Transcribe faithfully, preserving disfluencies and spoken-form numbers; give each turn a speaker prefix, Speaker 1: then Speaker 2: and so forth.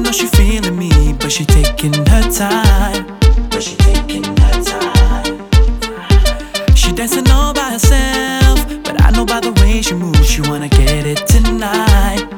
Speaker 1: know she feeling me, but she taking her time. But she taking her time. She dancing all by herself, but I know by the way she moves, she wanna get it tonight.